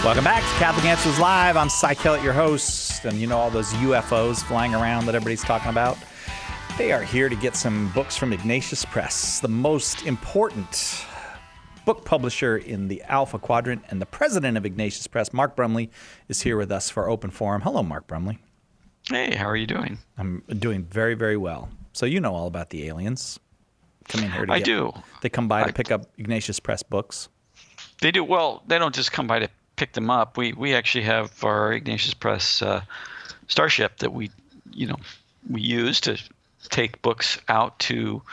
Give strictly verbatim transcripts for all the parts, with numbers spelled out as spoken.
Welcome back to Catholic Answers Live. I'm Cy Kellett, your host, and you know all those U F Os flying around that everybody's talking about? They are here to get some books from Ignatius Press, the most important book publisher in the Alpha Quadrant, and the president of Ignatius Press, Mark Brumley, is here with us for Open Forum. Hello, Mark Brumley. Hey, how are you doing? I'm doing very, very well. So you know all about the aliens coming here to I get, do. They come by I, to pick up Ignatius Press books. They do. Well, they don't just come by to pick them up. We we actually have our Ignatius Press uh, Starship that we, you know, we use to take books out to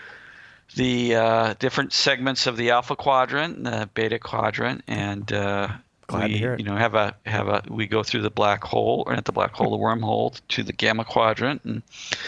the uh, different segments of the Alpha Quadrant, the Beta Quadrant, and uh, Glad we, to hear it. you know, have a have a we go through the black hole, or not the black hole, the wormhole to the Gamma Quadrant, and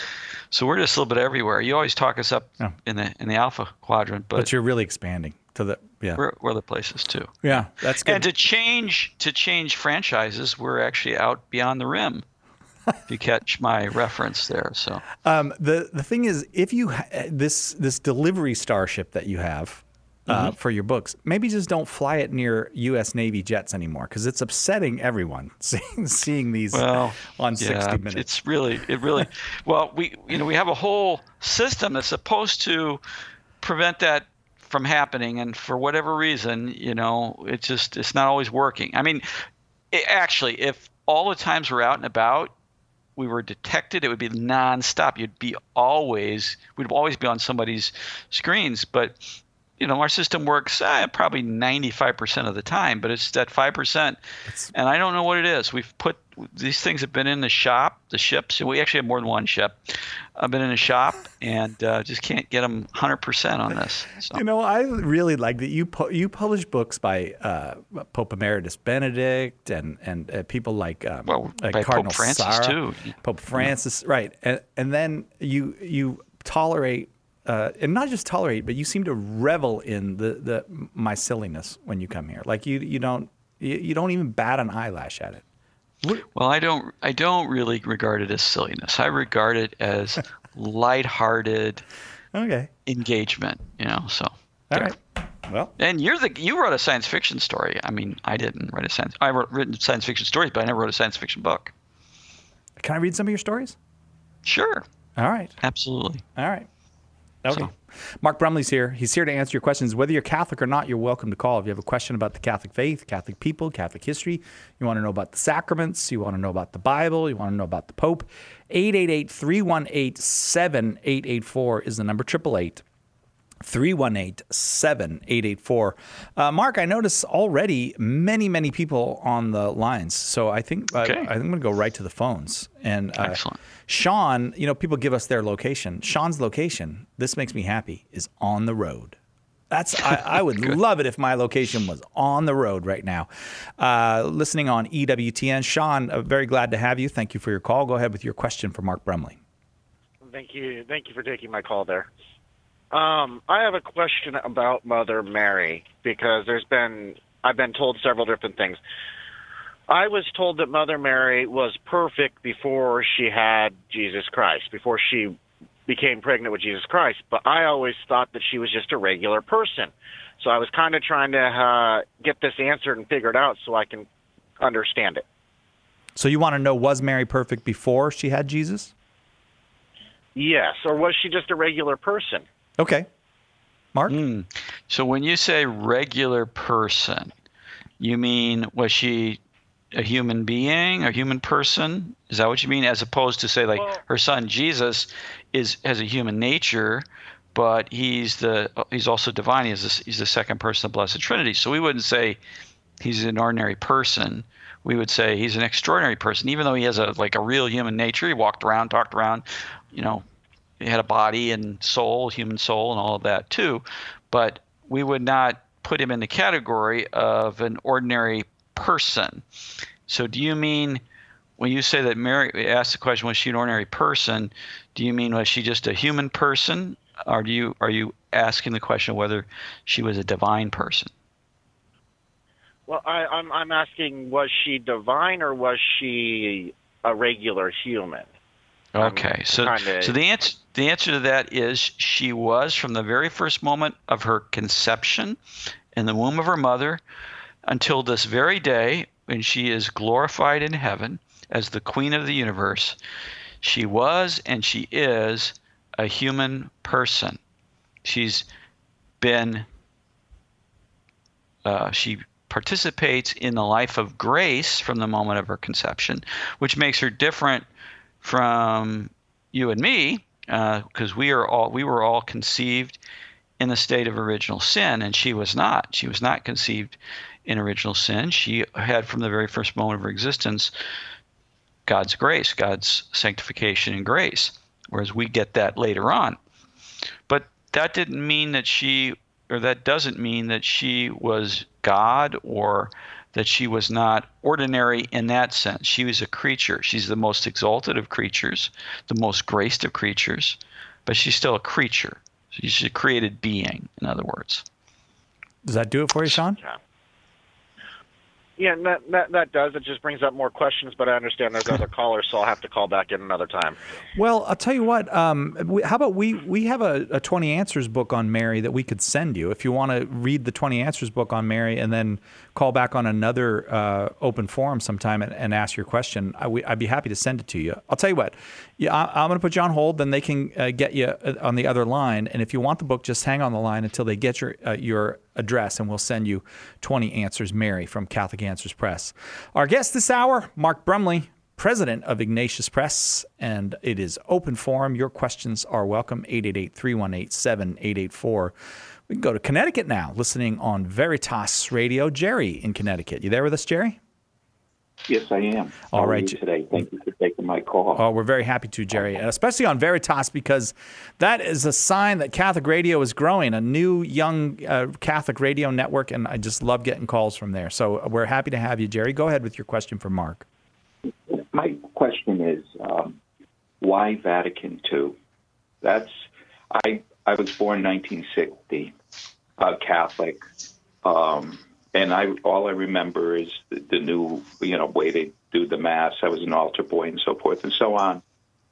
so we're just a little bit everywhere. You always talk us up Oh. in the in the Alpha Quadrant, but, But you're really expanding to the yeah. we're, we're other places too. Yeah, that's good. And to change to change franchises, we're actually out beyond the rim. If you catch my reference there, so Um, the the thing is, if you ha- this this delivery starship that you have uh, Mm-hmm. for your books, maybe just don't fly it near U S Navy jets anymore, because it's upsetting everyone seeing seeing these well, on yeah, sixty minutes. it's really it really well we you know we have a whole system that's supposed to prevent that from happening, and for whatever reason, you know, it's just it's not always working. I mean, it, actually, if all the times we're out and about, we were detected, it would be nonstop. You'd be always, we'd always be on somebody's screens. But, you know, our system works eh, probably ninety-five percent of the time, but it's that five percent. And I don't know what it is. We've put, these things have been in the shop, the ships. We actually have more than one ship. I've been in a shop and uh, just can't get them one hundred percent on this. So. You know, I really like that you pu- you publish books by uh, Pope Emeritus Benedict and and uh, people like um, Well, uh, by Cardinal Pope Francis, Sarah, too. Pope Francis, right? And and then you you tolerate uh, and not just tolerate, but you seem to revel in the the my silliness when you come here. Like you you don't you, you don't even bat an eyelash at it. What? Well, I don't. I don't really regard it as silliness. I regard it as lighthearted Okay. engagement. You know. So. All there. right. Well, And you're the you wrote a science fiction story. I mean, I didn't write a science. I wrote written science fiction stories, but I never wrote a science fiction book. can I read some of your stories? Sure. All right. Absolutely. All right. Okay. So- Mark Brumley's here. He's here to answer your questions. Whether you're Catholic or not, you're welcome to call. If you have a question about the Catholic faith, Catholic people, Catholic history, you want to know about the sacraments, you want to know about the Bible, you want to know about the Pope, eight eight eight, three one eight, seven eight eight four is the number, eight eight eight, three one eight, seven eight eight four. Uh, Mark, I notice already many, many people on the lines. So I think, uh, Okay. I think I'm going to go right to the phones. And uh, Excellent. Sean, you know, people give us their location. Sean's location, this makes me happy, is on the road. That's I, I would love it if my location was on the road right now. Uh, listening on E W T N. Sean, uh, very glad to have you. Thank you for your call. Go ahead with your question for Mark Brumley. Thank you. Thank you for taking my call there. Um, I have a question about Mother Mary because there's been I've been told several different things. I was told that Mother Mary was perfect before she had Jesus Christ, before she became pregnant with Jesus Christ, but I always thought that she was just a regular person. So I was kind of trying to uh, get this answered and figured out so I can understand it. So you want to know, was Mary perfect before she had Jesus? Yes, or was she just a regular person? Okay. Mark? Mm. So when you say regular person, you mean was she a human being, a human person? Is that what you mean? As opposed to say like Well- her son Jesus is has a human nature, but he's the he's also divine. He's the, he's the second person of the Blessed Trinity. So we wouldn't say he's an ordinary person. We would say he's an extraordinary person, even though he has a like a real human nature. He walked around, talked around, you know, he had a body and soul, human soul, and all of that too. But we would not put him in the category of an ordinary person. So do you mean when you say that Mary asked the question, was she an ordinary person? Do you mean was she just a human person, or do you are you asking the question whether she was a divine person? Well, I, I'm I'm asking, was she divine or was she a regular human? Okay, so kinda- so the answer the answer to that is she was from the very first moment of her conception in the womb of her mother. until this very day when she is glorified in heaven as the Queen of the universe, she was and she is a human person. She's been, uh, she participates in the life of grace from the moment of her conception, which makes her different from you and me, because uh, we are all we were all conceived in the state of original sin, and she was not. She was not conceived in original sin. She had from the very first moment of her existence God's grace, God's sanctification and grace, whereas we get that later on. But that didn't mean that she, or that doesn't mean that she was God or that she was not ordinary in that sense. She was a creature. She's the most exalted of creatures, the most graced of creatures, but she's still a creature. She's a created being, in other words. Does that do it for you, Sean? Yeah. Yeah, that, that that does. It just brings up more questions, but I understand there's other callers, so I'll have to call back in another time. Well, I'll tell you what. Um, we, how about we we have a, a twenty Answers book on Mary that we could send you if you want to read the twenty Answers book on Mary and then call back on another uh, open forum sometime and, and ask your question. I, we, I'd be happy to send it to you. I'll tell you what. Yeah, I, I'm going to put you on hold. Then they can uh, get you on the other line. And if you want the book, just hang on the line until they get your uh, your address, and we'll send you twenty Answers Mary from Catholic Answers Press. Our guest this hour, Mark Brumley, president of Ignatius Press, and it is open forum. Your questions are welcome. eight eight eight, three one eight, seven eight eight four. We can go to Connecticut now, listening on Veritas Radio. Jerry in Connecticut. You there with us, Jerry? Yes, I am. All How right. are you today? Thank you for taking my call. Oh, we're very happy to, Jerry, especially on Veritas, because that is a sign that Catholic radio is growing, a new young uh, Catholic radio network, and I just love getting calls from there. So we're happy to have you, Jerry. Go ahead with your question for Mark. My question is, um, why Vatican two? That's I. I was born in nineteen sixty, uh, Catholic. Um, And I, all I remember is the, the new, you know, way they do the Mass. I was an altar boy and so forth and so on.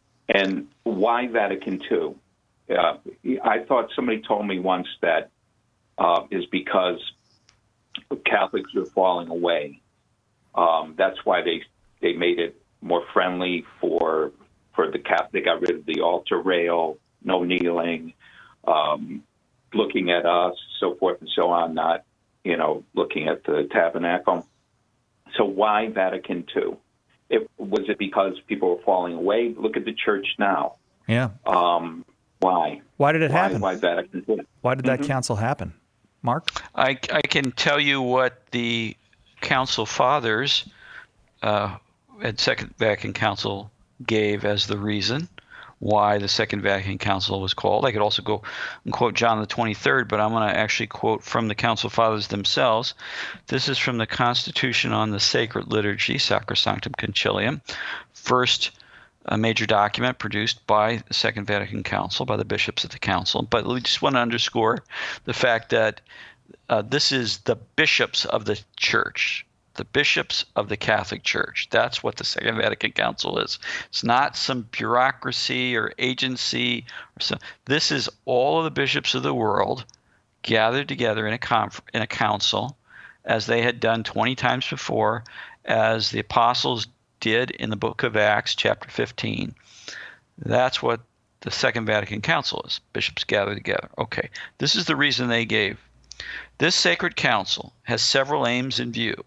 And why Vatican two? Uh, I thought somebody told me once that uh, is because Catholics are falling away. Um, that's why they they made it more friendly for for the Catholic. They got rid of the altar rail, no kneeling, um, looking at us, so forth and so on, not you know, looking at the tabernacle. So why Vatican two? It, was it because people were falling away? Look at the church now. Yeah. Um, why? Why did it why, happen? Why Vatican two? Why did that Mm-hmm. council happen? Mark? I, I can tell you what the Council Fathers uh, at Second Vatican Council gave as the reason why the Second Vatican Council was called. I could also go and quote John the twenty-third, but I'm going to actually quote from the Council Fathers themselves. This is from the Constitution on the Sacred Liturgy, Sacrosanctum Concilium, first a major document produced by the Second Vatican Council, by the bishops of the council. But we just want to underscore the fact that uh, this is the bishops of the church, the bishops of the Catholic Church. That's what the Second Vatican Council is. It's not some bureaucracy or agency. Or some, this is all of the bishops of the world gathered together in a conf, in a council, as they had done twenty times before, as the apostles did in the book of Acts, chapter fifteen. That's what the Second Vatican Council is. Bishops gathered together. Okay, this is the reason they gave. This sacred council has several aims in view.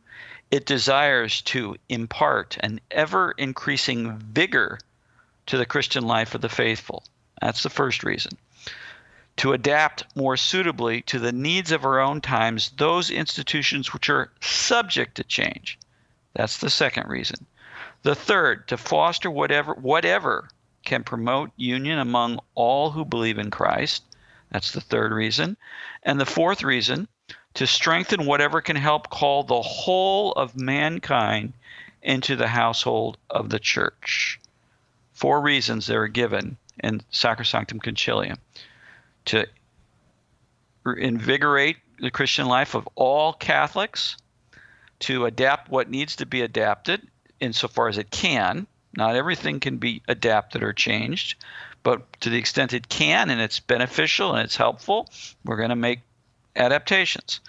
It desires to impart an ever-increasing vigor to the Christian life of the faithful. That's the first reason. To adapt more suitably to the needs of our own times those institutions which are subject to change. That's the second reason. The third, to foster whatever whatever can promote union among all who believe in Christ. That's the third reason. And the fourth reason, to strengthen whatever can help call the whole of mankind into the household of the church. Four reasons that are given in Sacrosanctum Concilium. To invigorate the Christian life of all Catholics, to adapt what needs to be adapted insofar as it can. Not everything can be adapted or changed, but to the extent it can and it's beneficial and it's helpful, we're going to make adaptations.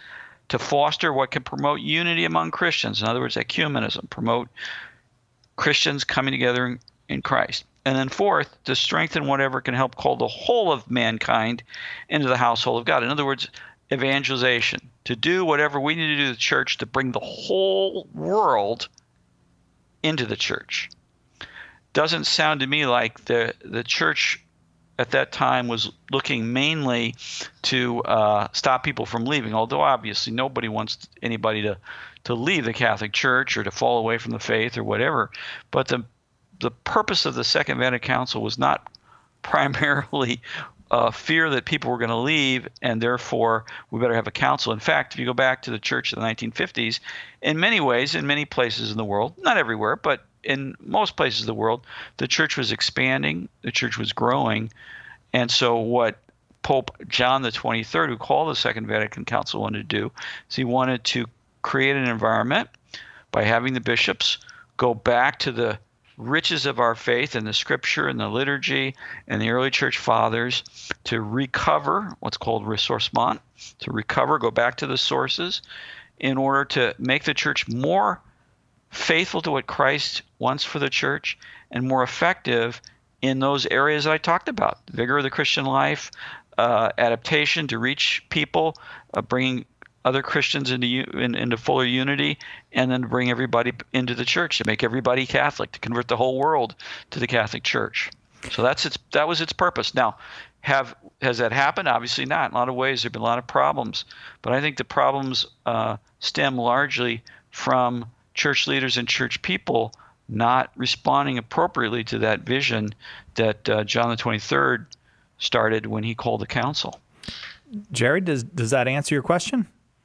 to foster what can promote unity among Christians. In other words, ecumenism, promote Christians coming together in, in Christ. And then fourth, to strengthen whatever can help call the whole of mankind into the household of God. In other words, evangelization, to do whatever we need to do to the church to bring the whole world into the church. Doesn't sound to me like the the church at that time was looking mainly to uh, stop people from leaving, although obviously nobody wants anybody to, to leave the Catholic Church or to fall away from the faith or whatever. But the the purpose of the Second Vatican Council was not primarily uh, fear that people were going to leave and therefore we better have a council. In fact, if you go back to the church of the nineteen fifties, in many ways, in many places in the world, not everywhere, but in most places of the world, the church was expanding, the church was growing. And so what Pope John the twenty-third, who called the Second Vatican Council, wanted to do is he wanted to create an environment by having the bishops go back to the riches of our faith and the scripture and the liturgy and the early church fathers to recover what's called ressourcement, to recover, go back to the sources in order to make the church more faithful to what Christ wants for the church and more effective in those areas I talked about: the vigor of the Christian life, uh, adaptation to reach people, uh, bringing other Christians into in, into fuller unity, and then to bring everybody into the church, to make everybody Catholic, to convert the whole world to the Catholic Church. So that's its that was its purpose. Now, have has that happened? Obviously not. In a lot of ways, there have been a lot of problems, but I think the problems uh, stem largely from church leaders and church people not responding appropriately to that vision that uh, John the twenty-third started when he called the council. Jerry, does does that answer your question?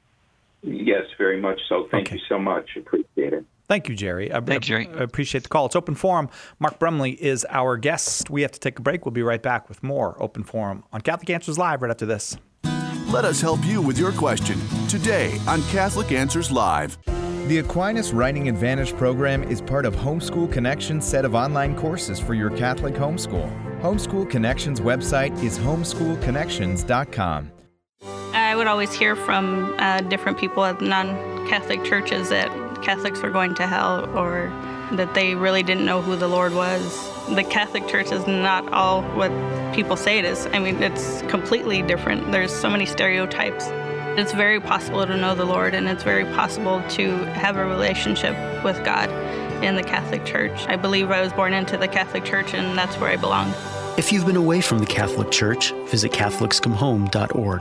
Yes, very much so. Thank Okay. you so much. Appreciate it. Thank you, Jerry. I, Thank you, Jerry. I appreciate the call. It's Open Forum. Mark Brumley is our guest. We have to take a break. We'll be right back with more Open Forum on Catholic Answers Live right after this. Let us help you with your question today on Catholic Answers Live. The Aquinas Writing Advantage program is part of Homeschool Connections' set of online courses for your Catholic homeschool. Homeschool Connections' website is homeschool connections dot com. I would always hear from uh, different people at non-Catholic churches that Catholics were going to hell or that they really didn't know who the Lord was. The Catholic Church is not all what people say it is. I mean, it's completely different. There's so many stereotypes. It's very possible to know the Lord, and it's very possible to have a relationship with God in the Catholic Church. I believe I was born into the Catholic Church, and that's where I belong. If you've been away from the Catholic Church, visit Catholics Come Home dot org.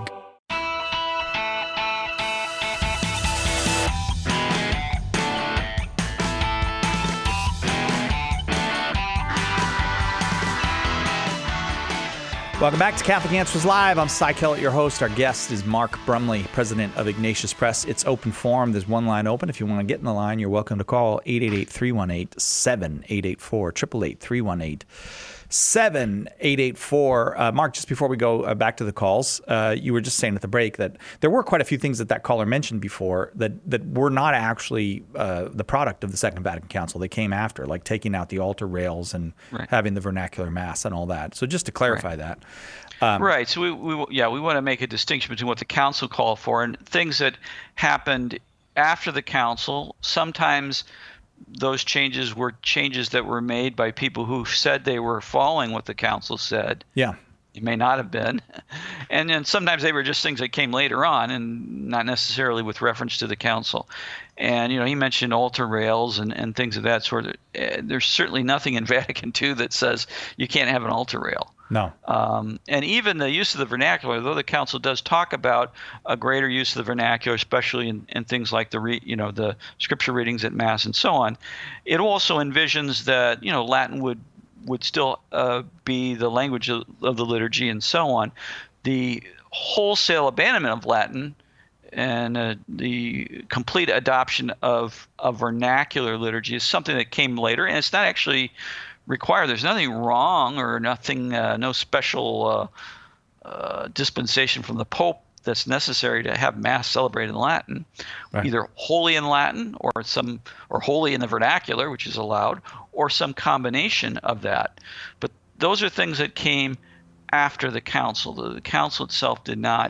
Welcome back to Catholic Answers Live. I'm Cy Kellett, your host. Our guest is Mark Brumley, president of Ignatius Press. It's Open Forum. There's one line open. If you want to get in the line, you're welcome to call eight eight eight, three one eight, seven eight eight four, eight eight eight, three one eight, seven eight eight four. Uh, Mark, just before we go uh, back to the calls, uh, you were just saying at the break that there were quite a few things that that caller mentioned before that, that were not actually uh, the product of the Second Vatican Council. They came after, like taking out the altar rails and Right. having the vernacular mass and all that. So just to clarify Right. that. Um, right. So we, we yeah we want to make a distinction between what the council called for and things that happened after the council. Sometimes those changes were changes that were made by people who said they were following what the council said. Yeah. It may not have been. And then sometimes they were just things that came later on and not necessarily with reference to the council. And, you know, he mentioned altar rails and, and things of that sort. Uh, There's certainly nothing in Vatican Two that says you can't have an altar rail. No. Um, and even the use of the vernacular, though the council does talk about a greater use of the vernacular, especially in, in things like the re, you know the scripture readings at Mass and so on, it also envisions that you know Latin would would still uh, be the language of, of the liturgy and so on. The wholesale abandonment of Latin and uh, the complete adoption of a vernacular liturgy is something that came later, and it's not actually required. There's nothing wrong or nothing, uh, no special uh, uh, dispensation from the Pope that's necessary to have Mass celebrated in Latin, Right. either wholly in Latin or some, or wholly in the vernacular, which is allowed, or some combination of that. But those are things that came after the council. The, the council itself did not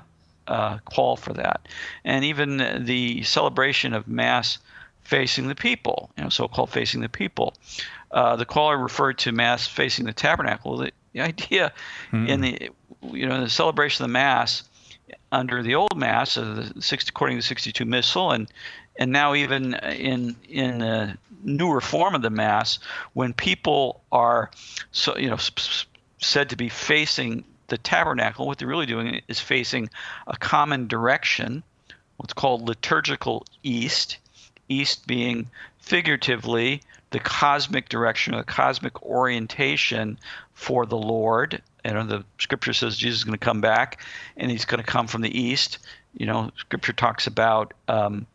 uh, call for that. And even the celebration of Mass facing the people, you know, so-called facing the people. Uh, the caller referred to Mass facing the tabernacle. The, the idea mm. in the, you know, the celebration of the Mass under the old Mass, uh, the six, according to the sixty-two Missal, and and now even in in the newer form of the Mass, when people are so you know said to be facing the tabernacle, what they're really doing is facing a common direction, what's called liturgical east. East being figuratively the cosmic direction or the cosmic orientation for the Lord. And the scripture says Jesus is going to come back and he's going to come from the east. You know, scripture talks about um,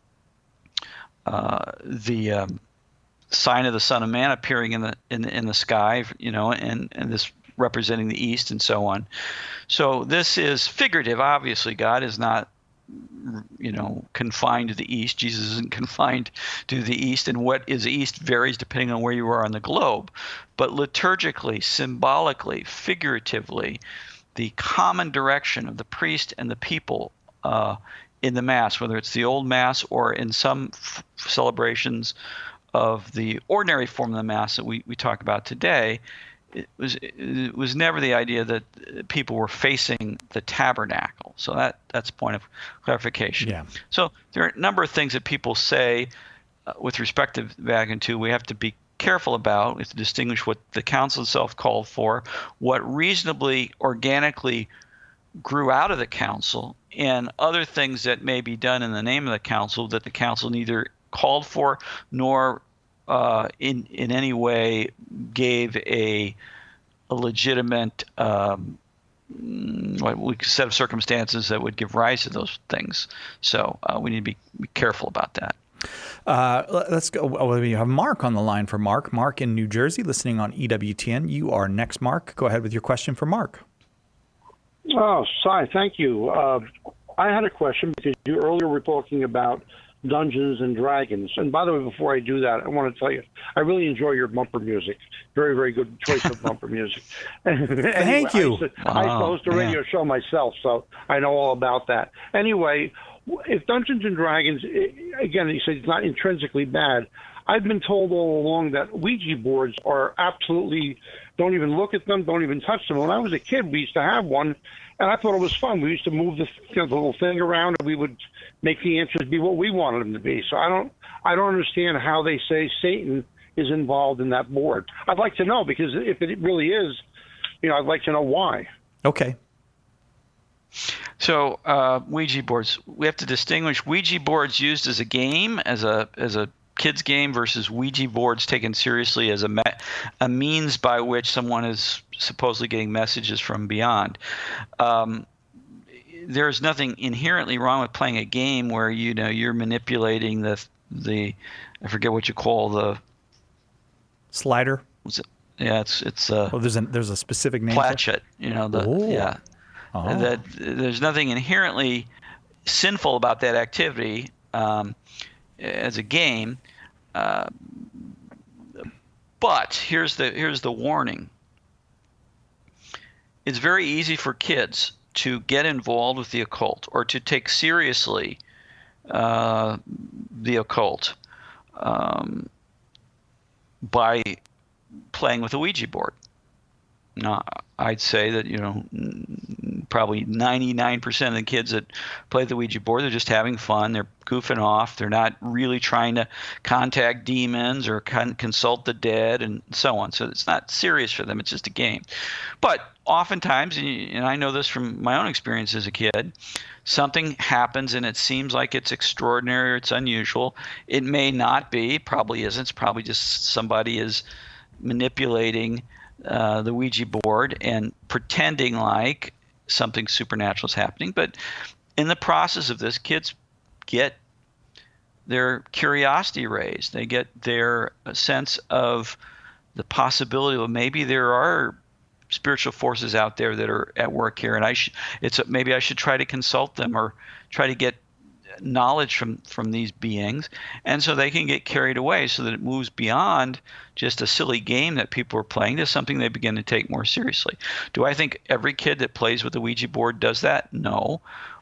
uh, the um, sign of the Son of Man appearing in the in the, in the sky, you know, and, and this representing the east and so on. So this is figurative. Obviously, God is not, you know, confined to the east. Jesus isn't confined to the east, and what is east varies depending on where you are on the globe. But liturgically, symbolically, figuratively, the common direction of the priest and the people uh, in the Mass, whether it's the old Mass or in some f- celebrations of the ordinary form of the Mass that we, we talk about today, it was it was never the idea that people were facing the tabernacle. So that that's a point of clarification. Yeah. So there are a number of things that people say uh, with respect to Vatican Two. We have to be careful about. We have to distinguish what the Council itself called for, what reasonably, organically grew out of the Council, and other things that may be done in the name of the Council that the Council neither called for nor Uh, in in any way gave a a legitimate um, what set of circumstances that would give rise to those things. So uh, we need to be, be careful about that. Uh, let's go. Oh, we have Mark on the line for Mark. Mark in New Jersey, listening on E W T N. You are next, Mark. Go ahead with your question for Mark. Oh, Cy, thank you. Uh, I had a question because you earlier were talking about Dungeons and Dragons. And by the way, before I do that, I want to tell you, I really enjoy your bumper music. Very, very good choice of bumper music. Anyway, Thank you. I used, to, wow, I used to host a radio man. show myself, so I know all about that. Anyway, if Dungeons and Dragons, again, you said it's not intrinsically bad. I've been told all along that Ouija boards are absolutely, don't even look at them, don't even touch them. When I was a kid, we used to have one, and I thought it was fun. We used to move the, you know, the little thing around, and we would make the answers be what we wanted them to be. So I don't, I don't understand how they say Satan is involved in that board. I'd like to know, because if it really is, you know, I'd like to know why. Okay. So uh, Ouija boards, we have to distinguish Ouija boards used as a game, as a as a kids game, versus Ouija boards taken seriously as a me- a means by which someone is supposedly getting messages from beyond. Um, there's nothing inherently wrong with playing a game where, you know, you're manipulating the the I forget what you call the slider. What's it? Yeah, it's it's uh, oh, there's a there's a specific name. Planchet, you know, the Ooh. yeah. Oh. That there's nothing inherently sinful about that activity um, as a game, uh, but here's the here's the warning. It's very easy for kids to get involved with the occult or to take seriously uh, the occult um, by playing with a Ouija board. Now, I'd say that, you know, probably ninety-nine percent of the kids that play the Ouija board, they're just having fun. They're goofing off. They're not really trying to contact demons or con- consult the dead and so on. So it's not serious for them. It's just a game. But oftentimes, and I know this from my own experience as a kid, something happens and it seems like it's extraordinary or it's unusual. It may not be. Probably isn't. It's probably just somebody is manipulating Uh, the Ouija board and pretending like something supernatural is happening. But in the process of this, kids get their curiosity raised. They get their sense of the possibility of maybe there are spiritual forces out there that are at work here, and I should it's maybe I should try to consult them or try to get knowledge from from these beings, and so they can get carried away so that it moves beyond just a silly game that people are playing to something they begin to take more seriously. Do I think every kid that plays with the Ouija board does that? No.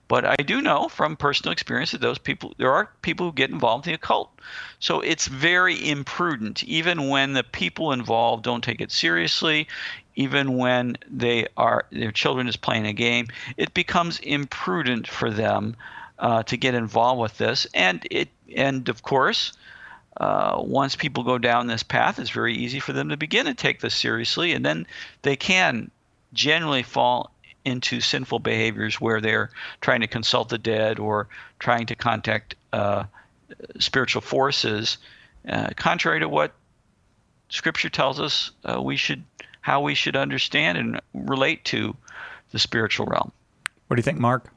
But I do know from personal experience that those people, there are people who get involved in the occult. So it's very imprudent, even when the people involved don't take it seriously, even when they are their children is playing a game, it becomes imprudent for them uh, to get involved with this. And it, and of course, uh, once people go down this path, it's very easy for them to begin to take this seriously, and then they can generally fall into sinful behaviors where they're trying to consult the dead or trying to contact uh, spiritual forces, uh, contrary to what Scripture tells us uh, we should, how we should understand and relate to the spiritual realm. What do you think, Mark?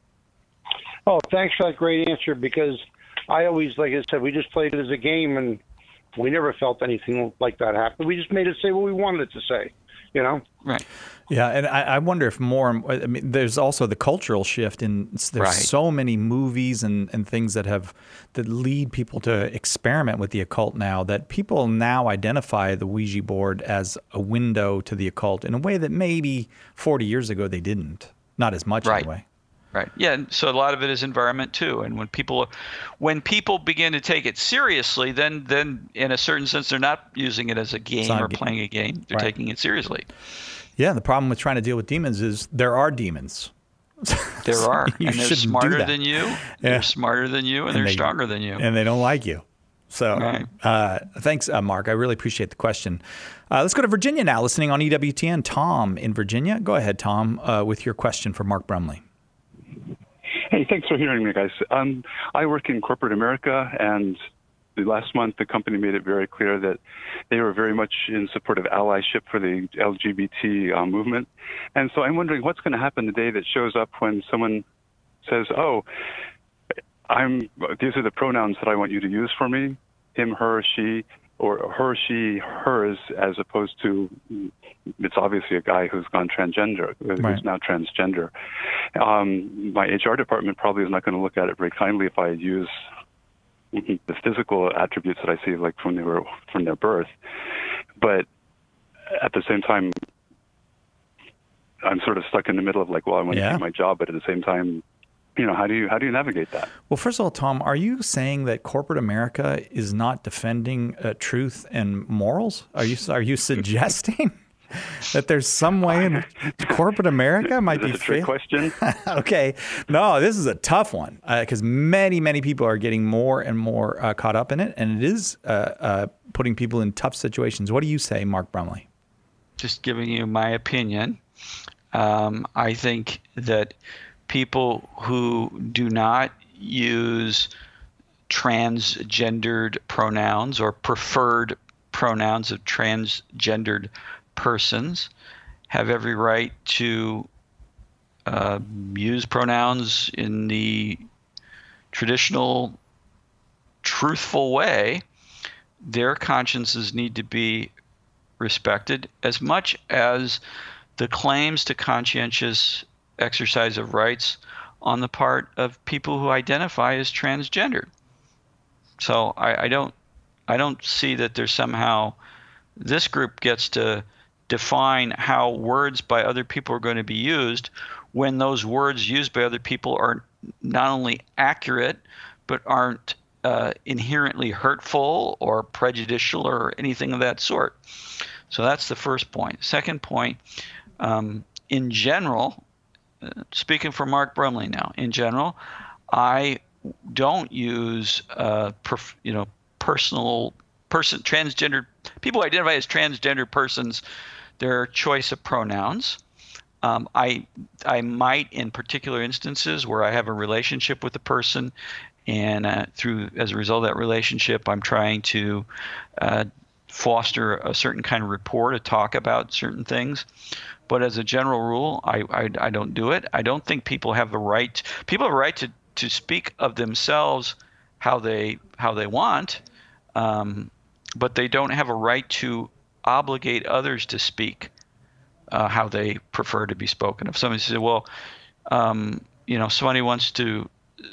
Oh, thanks for that great answer, because I always, like I said, we just played it as a game, and we never felt anything like that happen. We just made it say what we wanted it to say, you know? Right. Yeah, and I, I wonder if more, I mean, there's also the cultural shift in, there's Right. so many movies and, and things that have, that lead people to experiment with the occult now, that people now identify the Ouija board as a window to the occult in a way that maybe forty years ago they didn't. Not as much Right. anyway. Right. Yeah. And so a lot of it is environment too. And when people, when people begin to take it seriously, then, then in a certain sense, they're not using it as a game not a or game. playing a game. They're Right. taking it seriously. Yeah, the problem with trying to deal with demons is there are demons. There are, You and they're shouldn't do smarter that. than you. Yeah. They're smarter than you, and, they're they- stronger than you. And they don't like you. So Right. uh, thanks, uh, Mark. I really appreciate the question. Uh, let's go to Virginia now, listening on E W T N. Tom in Virginia. Go ahead, Tom, uh, with your question for Mark Brumley. Hey, thanks for hearing me, guys. Um, I work in corporate America, and the last month the company made it very clear that they were very much in support of allyship for the L G B T uh, movement. And so I'm wondering what's going to happen the day that shows up when someone says, oh, I'm, these are the pronouns that I want you to use for me, him, her, she, or her, she, hers, as opposed to, it's obviously a guy who's gone transgender, who's Right. now transgender. Um, my H R department probably is not going to look at it very kindly if I use the physical attributes that I see, like from they were from their birth. But at the same time, I'm sort of stuck in the middle of like, well, I want Yeah. to keep my job, but at the same time, you know, how do you how do you navigate that? Well, first of all, Tom, are you saying that corporate America is not defending uh, truth and morals? Are you are you suggesting that there's some way in corporate America might Is be this a trick fail- question? Okay, no, this is a tough one because many many people are getting more and more uh, caught up in it, and it is uh, uh, putting people in tough situations. What do you say, Mark Brumley? Just giving you my opinion. Um, I think that people who do not use transgendered pronouns or preferred pronouns of transgendered persons have every right to uh, use pronouns in the traditional, truthful way. Their consciences need to be respected as much as the claims to conscientious exercise of rights on the part of people who identify as transgendered. So I, I don't I don't see that there's somehow this group gets to define how words by other people are going to be used when those words used by other people are not only accurate but aren't uh, inherently hurtful or prejudicial or anything of that sort. So that's the first point. Second point, um, in general, uh, speaking for Mark Brumley now, in general, I don't use uh, perf- you know personal person transgender people who identify as transgender persons, their choice of pronouns. Um, I I might in particular instances where I have a relationship with a person, and uh, through as a result of that relationship, I'm trying to uh, foster a certain kind of rapport to talk about certain things. But as a general rule, I, I, I don't do it. I don't think people have the right. People have a right to, to speak of themselves how they how they want, um, but they don't have a right to obligate others to speak uh, how they prefer to be spoken of. Somebody says, "Well, um, you know, somebody wants to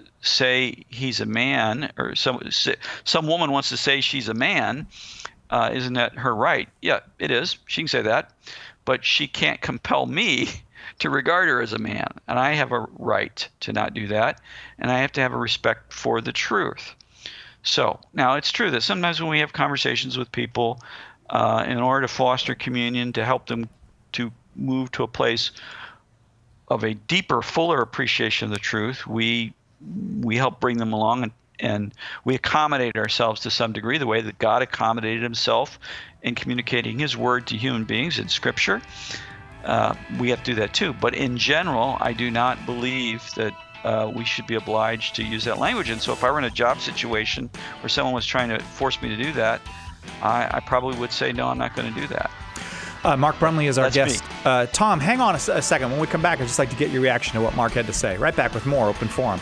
say he's a man, or some some woman wants to say she's a man. Uh, isn't that her right?" Yeah, it is. She can say that. But she can't compel me to regard her as a man. And I have a right to not do that. And I have to have a respect for the truth. So now it's true that sometimes when we have conversations with people, uh, in order to foster communion, to help them to move to a place of a deeper, fuller appreciation of the truth, we we help bring them along, and, and we accommodate ourselves to some degree the way that God accommodated himself in communicating his word to human beings in Scripture. Uh, we have to do that too. But in general, I do not believe that uh, we should be obliged to use that language. And so if I were in a job situation where someone was trying to force me to do that, I, I probably would say, no, I'm not going to do that. Uh, Mark Brumley is our That's guest. Uh, Tom, hang on a, a second. When we come back, I'd just like to get your reaction to what Mark had to say. Right back with more Open Forum.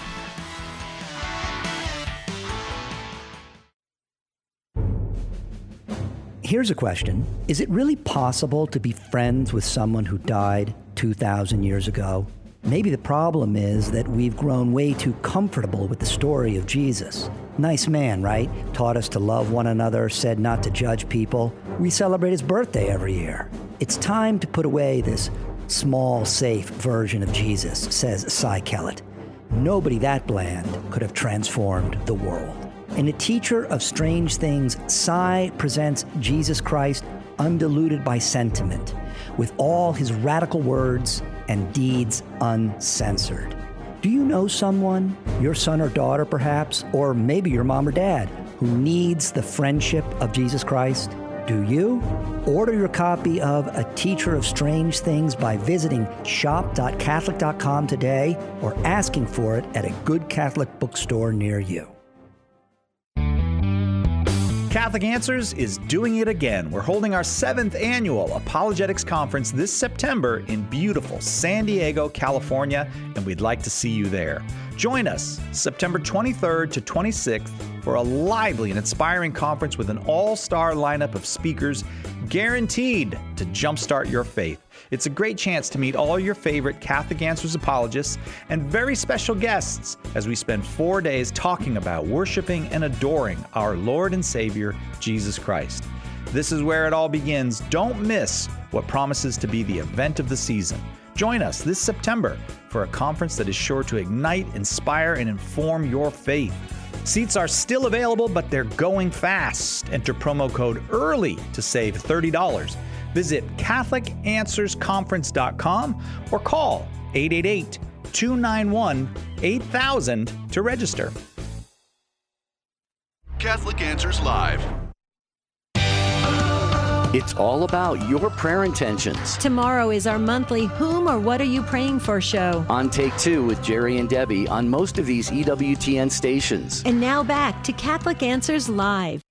Here's a question. Is it really possible to be friends with someone who died two thousand years ago? Maybe the problem is that we've grown way too comfortable with the story of Jesus. Nice man, right? Taught us to love one another, said not to judge people. We celebrate his birthday every year. It's time to put away this small, safe version of Jesus, says Cy Kellett. Nobody that bland could have transformed the world. In A Teacher of Strange Things, Cy presents Jesus Christ undiluted by sentiment, with all his radical words and deeds uncensored. Do you know someone, your son or daughter perhaps, or maybe your mom or dad, who needs the friendship of Jesus Christ? Do you? Order your copy of A Teacher of Strange Things by visiting shop dot catholic dot com today or asking for it at a good Catholic bookstore near you. Catholic Answers is doing it again. We're holding our seventh annual Apologetics Conference this September in beautiful San Diego, California, and we'd like to see you there. Join us September twenty-third to twenty-sixth for a lively and inspiring conference with an all-star lineup of speakers guaranteed to jumpstart your faith. It's a great chance to meet all your favorite Catholic Answers apologists and very special guests as we spend four days talking about worshiping and adoring our Lord and Savior, Jesus Christ. This is where it all begins. Don't miss what promises to be the event of the season. Join us this September for a conference that is sure to ignite, inspire, and inform your faith. Seats are still available, but they're going fast. Enter promo code EARLY to save thirty dollars. Visit Catholic Answers Conference dot com or call eight eight eight, two nine one, eight thousand to register. Catholic Answers Live. It's all about your prayer intentions. Tomorrow is our monthly Whom or What Are You Praying For show. On Take Two with Jerry and Debbie on most of these E W T N stations. And now back to Catholic Answers Live.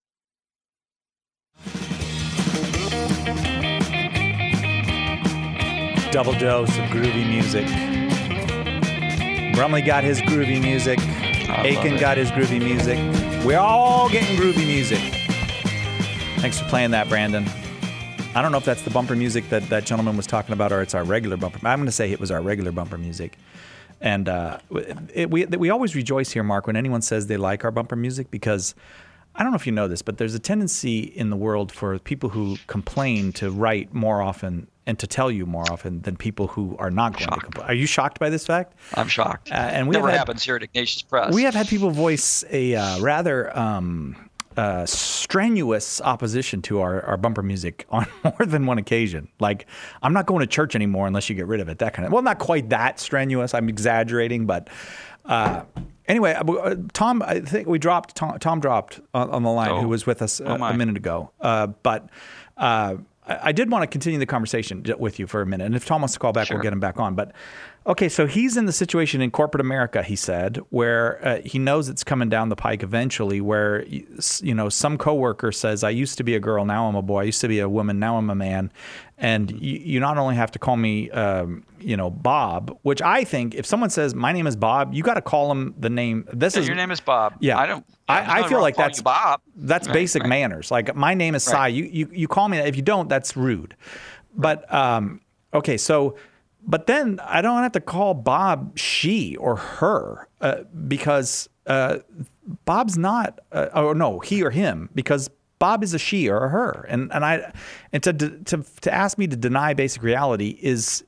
Double dose of groovy music. Brumley got his groovy music. Aiken got his groovy music. We're all getting groovy music. Thanks for playing that, Brandon. I don't know if that's the bumper music that that gentleman was talking about or it's our regular bumper. I'm going to say it was our regular bumper music. And uh, it, we we always rejoice here, Mark, when anyone says they like our bumper music because I don't know if you know this, but there's a tendency in the world for people who complain to write more often and to tell you more often than people who are not going shocked. to complain. Are you shocked by this fact? I'm shocked. Uh, and we Never have had, happens here at Ignatius Press. We have had people voice a uh, rather um, uh, strenuous opposition to our, our bumper music on more than one occasion. Like, I'm not going to church anymore unless you get rid of it. That kind of. Well, not quite that strenuous. I'm exaggerating, but. Uh, Anyway, uh, Tom, I think we dropped, Tom, Tom dropped on, on the line, oh. who was with us a, oh a minute ago. Uh, but uh, I, I did want to continue the conversation with you for a minute. And if Tom wants to call back, sure. we'll get him back on. But okay, so he's in the situation in corporate America, he said, where uh, he knows it's coming down the pike eventually, where, you know, some coworker says, I used to be a girl, now I'm a boy. I used to be a woman, now I'm a man. And you, you not only have to call me, um, you know, Bob, which I think if someone says my name is Bob, you got to call him the name. This yeah, is your name is Bob. Yeah, I don't. I, I feel like that's Bob. That's right, basic right. manners. Like my name is Cy. Right. You, you you call me that. If you don't, that's rude. But um, okay, so but then I don't have to call Bob she or her uh, because uh, Bob's not. Uh, oh no, he or him because. Bob is a she or a her, and and I and to to to ask me to deny basic reality is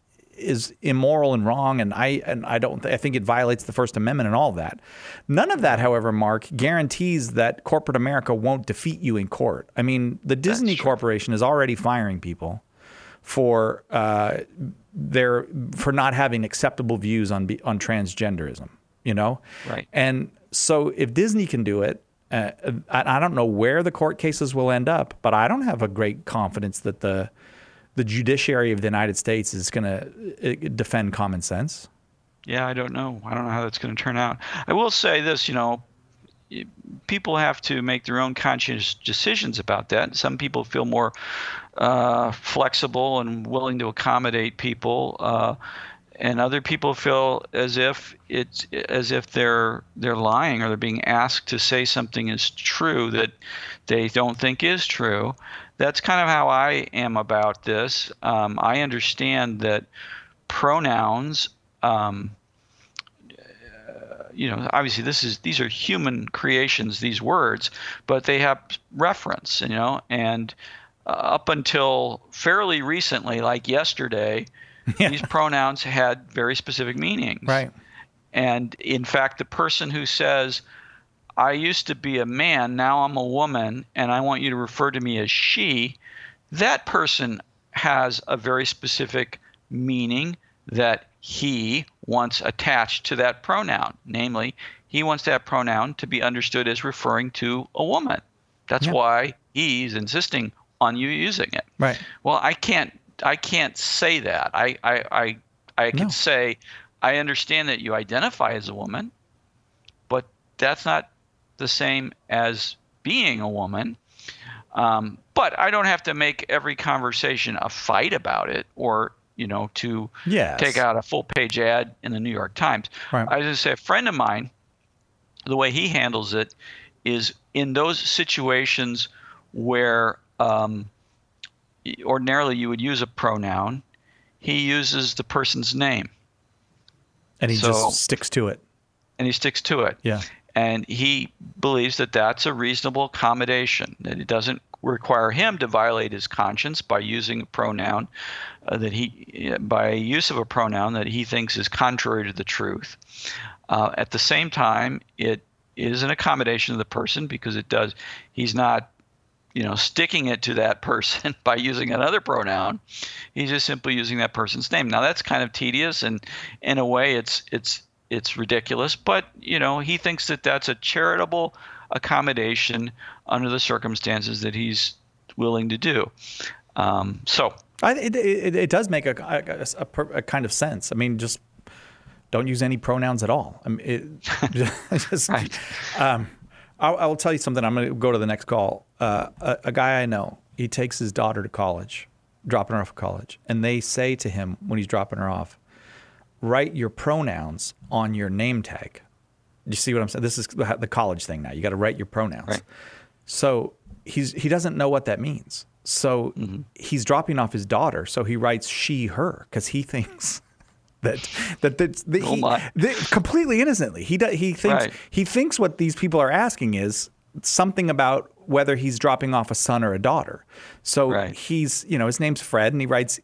is immoral and wrong, and I and I don't. I think it violates the First Amendment and all of that. None of that, however, Mark, guarantees that corporate America won't defeat you in court. I mean, the Disney Corporation is already firing people for uh, their for not having acceptable views on on transgenderism. You know, right? And so if Disney can do it. Uh, I, I don't know where the court cases will end up, but I don't have a great confidence that the the judiciary of the United States is going to defend common sense. Yeah, I don't know. I don't know how that's going to turn out. I will say this, you know, people have to make their own conscious decisions about that. Some people feel more uh, flexible and willing to accommodate people. Uh, And other people feel as if it's as if they're they're lying, or they're being asked to say something is true that they don't think is true. That's kind of how I am about this. Um, I understand that pronouns, um, uh, you know, obviously this is these are human creations, these words, but they have reference, you know, and uh, up until fairly recently, like yesterday. Yeah. These pronouns had very specific meanings. Right. And in fact, the person who says, I used to be a man, now I'm a woman, and I want you to refer to me as she, that person has a very specific meaning that he wants attached to that pronoun. Namely, he wants that pronoun to be understood as referring to a woman. That's yeah. why he's insisting on you using it. Right. Well, I can't I can't say that. I I I, I can no. say I understand that you identify as a woman, but that's not the same as being a woman. Um, but I don't have to make every conversation a fight about it, or you know, to yes. take out a full page ad in the New York Times. Right. I was going to say a friend of mine, the way he handles it is in those situations where um, ordinarily you would use a pronoun, he uses the person's name. And he so, just sticks to it. And he sticks to it. Yeah. And he believes that that's a reasonable accommodation, that it doesn't require him to violate his conscience by using a pronoun uh, that he, by use of a pronoun that he thinks is contrary to the truth. Uh, at the same time, it is an accommodation of the person because it does, he's not, you know, sticking it to that person by using another pronoun. He's just simply using that person's name. Now that's kind of tedious, and in a way it's it's it's ridiculous, but you know, he thinks that that's a charitable accommodation under the circumstances that he's willing to do. Um, so I, it, it it does make a, a, a, a kind of sense. I mean, just don't use any pronouns at all. I mean, it, just, right. um, I, I will tell you something. I'm going to go to the next call. Uh, a, a guy I know, he takes his daughter to college, dropping her off at college, and they say to him when he's dropping her off, write your pronouns on your name tag. You see what I'm saying? This is the college thing now. You got to write your pronouns. Right. So he's he doesn't know what that means. So mm-hmm. he's dropping off his daughter. So he writes she, her, because he thinks that that, that, that oh he my. that completely innocently he does, he thinks right. he thinks what these people are asking is something about whether he's dropping off a son or a daughter. So right. he's you know his name's Fred, and he writes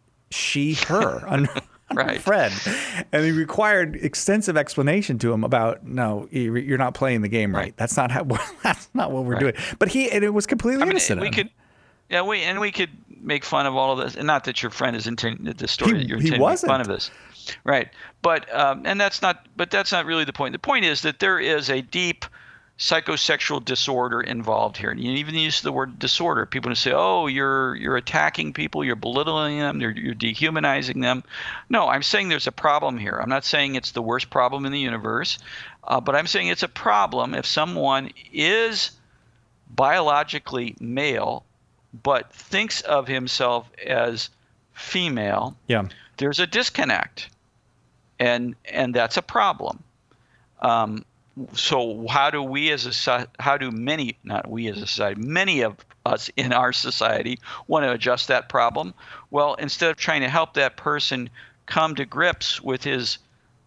she, her. on, Right. Fred, and he required extensive explanation to him about no, you're not playing the game right. right. That's not how. That's not what we're right. doing. But he, and it was completely I mean, innocent. We could, yeah, we and we could make fun of all of this, and not that your friend is intending the story. He, that you're he intending to make wasn't. fun of this, right? But um, and that's not. But that's not really the point. The point is that there is a deep psychosexual disorder involved here. And you even use the word disorder. People say, "Oh, you're you're attacking people, you're belittling them, you're, you're dehumanizing them." No, I'm saying there's a problem here. I'm not saying it's the worst problem in the universe, uh, but I'm saying it's a problem if someone is biologically male but thinks of himself as female. Yeah, there's a disconnect, and and that's a problem. Um, So how do we as a how do many not we as a society many of us in our society want to adjust that problem? Well, instead of trying to help that person come to grips with his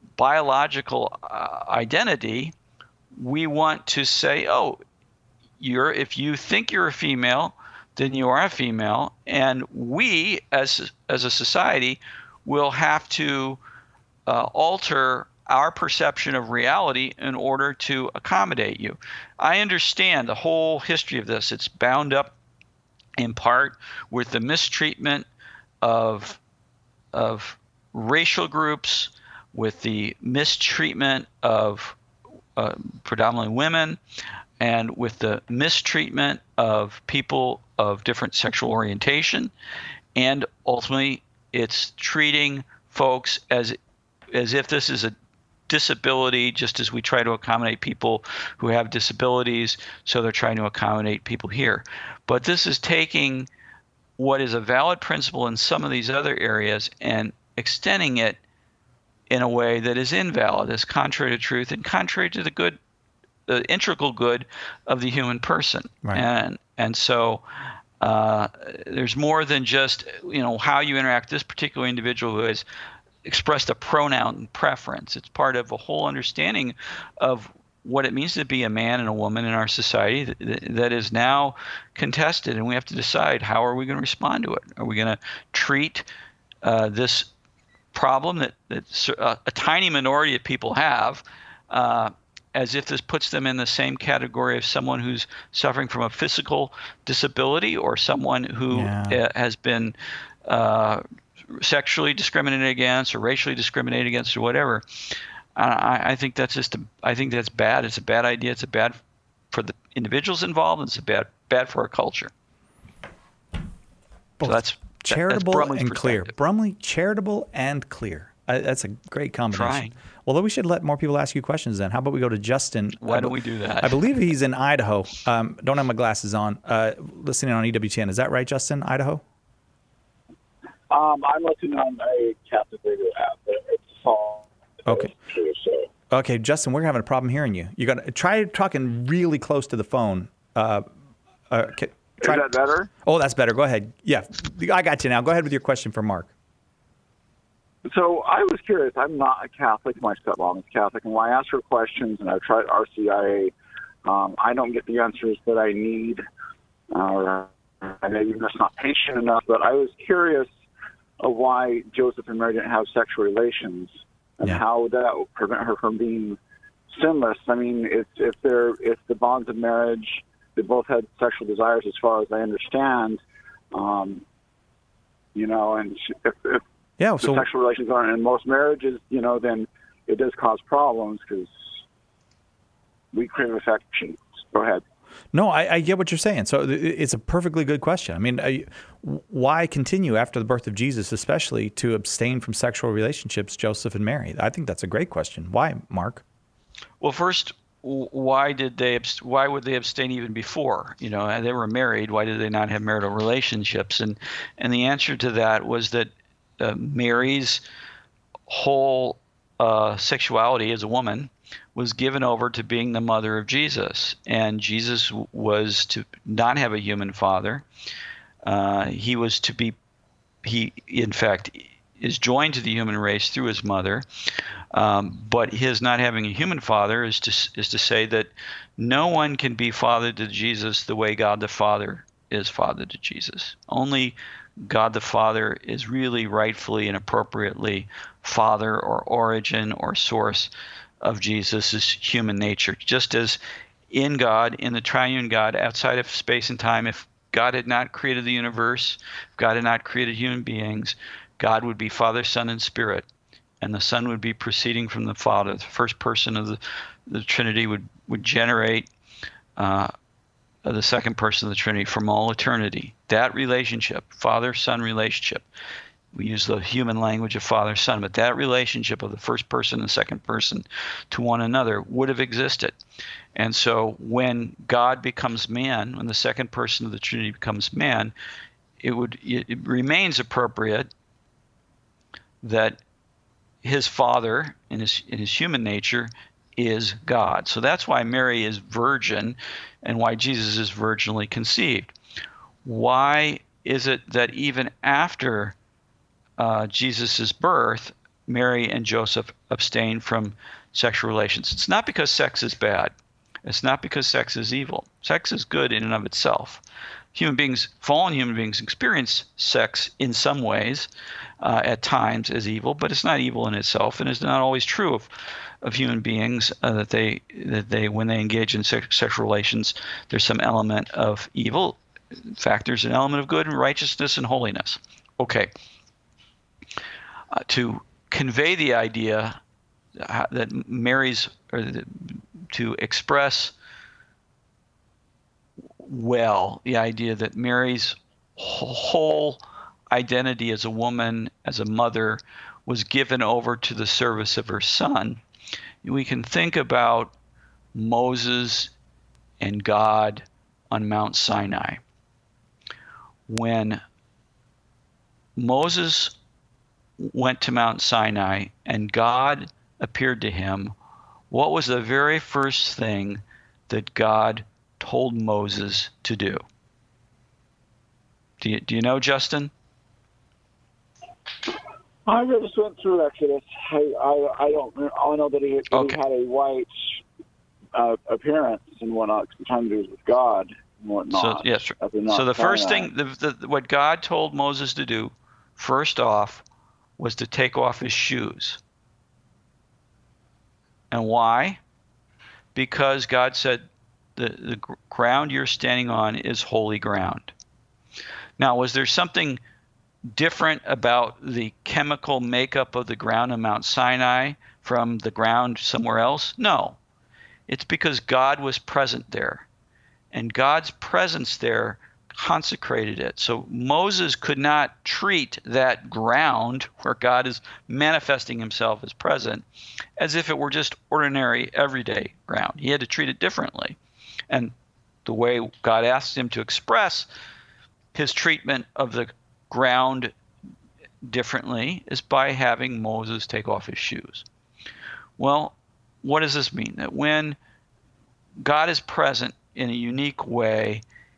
biological uh, identity, we want to say, "Oh, you're if you think you're a female, then you are a female," and we as as a society, will have to uh, alter our perception of reality in order to accommodate you. I understand the whole history of this. It's bound up in part with the mistreatment of of racial groups, with the mistreatment of uh, predominantly women, and with the mistreatment of people of different sexual orientation, and ultimately it's treating folks as as if this is a disability, just as we try to accommodate people who have disabilities, so they're trying to accommodate people here. But this is taking what is a valid principle in some of these other areas and extending it in a way that is invalid, is contrary to truth and contrary to the good, the integral good of the human person. Right. And and so uh, there's more than just, you know, how you interact with this particular individual who has expressed a pronoun preference. It's part of a whole understanding of what it means to be a man and a woman in our society that, that is now contested, and we have to decide, how are we going to respond to it? Are we going to treat uh, this problem that, that uh, a tiny minority of people have uh, as if this puts them in the same category of someone who's suffering from a physical disability, or someone who yeah. has been uh, sexually discriminated against or racially discriminated against or whatever. I, I think that's just a, I think that's bad. It's a bad idea. It's a bad for the individuals involved. And it's a bad bad for our culture. Both so that's charitable that, that's and clear. Brumley, charitable and clear. Uh, that's a great combination. Trying. Well, we should let more people ask you questions then. How about we go to Justin? Why don't we do that? I believe he's in Idaho. Um, don't have my glasses on. Uh, listening on E W T N. Is that right, Justin? Idaho? Um, I'm listening on a Catholic radio app. It's a song. Okay. Okay, Justin, we're having a problem hearing you. You got to try talking really close to the phone. Uh, uh, okay, try, Is that better? Oh, that's better. Go ahead. Yeah, I got you now. Go ahead with your question for Mark. So I was curious. I'm not a Catholic. My stepmom is Catholic. And when I ask her questions, and I've tried R C I A, um, I don't get the answers that I need. Or uh, maybe I'm just not patient enough. But I was curious of why Joseph and Mary didn't have sexual relations, and yeah. how that would prevent her from being sinless. I mean, if if they're if the bonds of marriage, they both had sexual desires, as far as I understand, um, you know, and if, if yeah, the so, sexual relations aren't in most marriages, you know, then it does cause problems because we crave affection. Go ahead. No, I, I get what you're saying. So it's a perfectly good question. I mean, I, why continue after the birth of Jesus, especially to abstain from sexual relationships, Joseph and Mary? I think that's a great question. Why, Mark? Well, first, why did they? Why would they abstain even before? You know, they were married. Why did they not have marital relationships? And and the answer to that was that uh, Mary's whole uh, sexuality as a woman was given over to being the mother of Jesus, and Jesus was to not have a human father. Uh, he was to be, he in fact is joined to the human race through his mother, um, but his not having a human father is to is to say that no one can be father to Jesus the way God the Father is father to Jesus. Only God the Father is really rightfully and appropriately father or origin or source of Jesus' human nature. Just as in God, in the triune God, outside of space and time, if God had not created the universe, if God had not created human beings, God would be Father, Son, and Spirit, and the Son would be proceeding from the Father. The first person of the, the Trinity would, would generate uh, the second person of the Trinity from all eternity. That relationship, Father-Son relationship, we use the human language of Father, Son, but that relationship of the first person and second person to one another would have existed. And so when God becomes man, when the second person of the Trinity becomes man, it would it remains appropriate that his father in his in his human nature is God. So that's why Mary is virgin and why Jesus is virginally conceived. Why is it that even after Uh, Jesus' birth, Mary and Joseph abstain from sexual relations? It's not because sex is bad. It's not because sex is evil. Sex is good in and of itself. human beings, fallen human beings, experience sex in some ways uh, at times as evil, but it's not evil in itself, and it's not always true of of human beings uh, that they that they when they engage in sex, sexual relations, there's some element of evil. In fact, there's an element of good and righteousness and holiness. Okay. Uh, to convey the idea that Mary's, or the, to express well the idea that Mary's whole identity as a woman, as a mother, was given over to the service of her son, we can think about Moses and God on Mount Sinai. When Moses went to Mount Sinai and God appeared to him, what was the very first thing that God told Moses to do? Do you, do you know, Justin? I just went through Exodus. I, I, I don't I know that he, that okay. he had a white uh, appearance and whatnot, sometimes he was with God and whatnot. So, yes, so the first thing, the, the, what God told Moses to do, first off, was to take off his shoes. And why? Because God said the, the ground you're standing on is holy ground. Now, was there something different about the chemical makeup of the ground on Mount Sinai from the ground somewhere else? No. It's because God was present there. And God's presence there consecrated it. So Moses could not treat that ground where God is manifesting himself as present as if it were just ordinary, everyday ground. He had to treat it differently. And the way God asked him to express his treatment of the ground differently is by having Moses take off his shoes. Well, what does this mean? That when God is present in a unique way,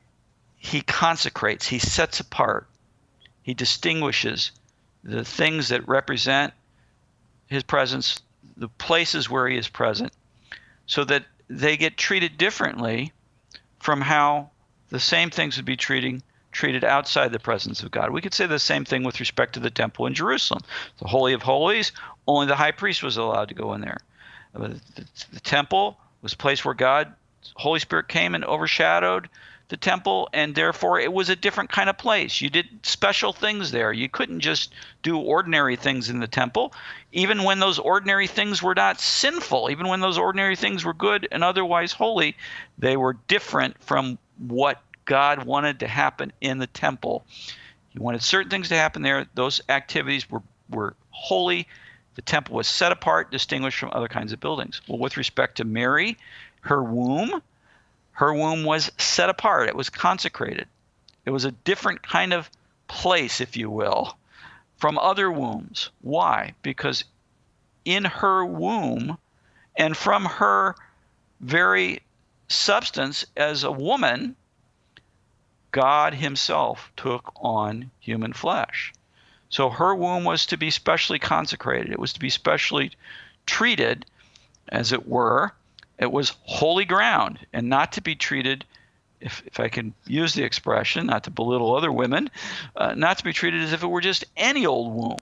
he consecrates, he sets apart, he distinguishes the things that represent his presence, the places where he is present, so that they get treated differently from how the same things would be treating, treated outside the presence of God. We could say the same thing with respect to the temple in Jerusalem. The Holy of Holies, only the high priest was allowed to go in there. The, the, the temple was a place where God, Holy Spirit came and overshadowed the temple, and therefore it was a different kind of place. You did special things there. You couldn't just do ordinary things in the temple, even when those ordinary things were not sinful, even when those ordinary things were good and otherwise holy, they were different from what God wanted to happen in the temple. He wanted certain things to happen there. Those activities were, were holy. The temple was set apart, distinguished from other kinds of buildings. Well, with respect to Mary, her womb, her womb was set apart. It was consecrated. It was a different kind of place, if you will, from other wombs. Why? Because in her womb and from her very substance as a woman, God himself took on human flesh. So her womb was to be specially consecrated. It was to be specially treated, as it were. It was holy ground, and not to be treated, if, if I can use the expression, not to belittle other women, uh, not to be treated as if it were just any old womb.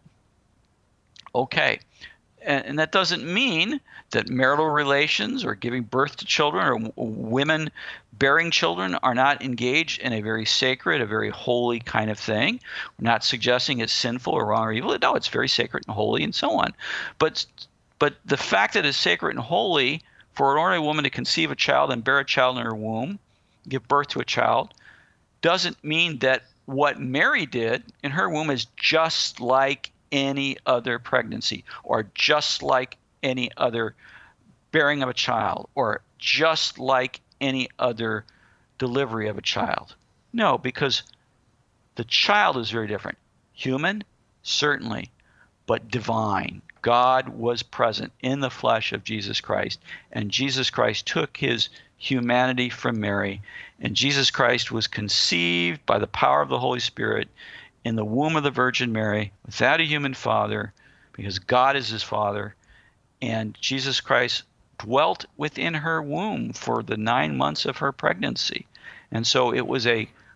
Okay. And, and that doesn't mean that marital relations or giving birth to children or w- women bearing children are not engaged in a very sacred, a very holy kind of thing. We're not suggesting it's sinful or wrong or evil. No, it's very sacred and holy and so on. But, but the fact that it's sacred and holy for an ordinary woman to conceive a child and bear a child in her womb, give birth to a child, doesn't mean that what Mary did in her womb is just like any other pregnancy or just like any other bearing of a child or just like any other delivery of a child. No, because the child is very different. Human, certainly, but divine. God was present in the flesh of Jesus Christ, and Jesus Christ took his humanity from Mary, and Jesus Christ was conceived by the power of the Holy Spirit in the womb of the Virgin Mary without a human father, because God is his father, and Jesus Christ dwelt within her womb for the nine months of her pregnancy. And so it was a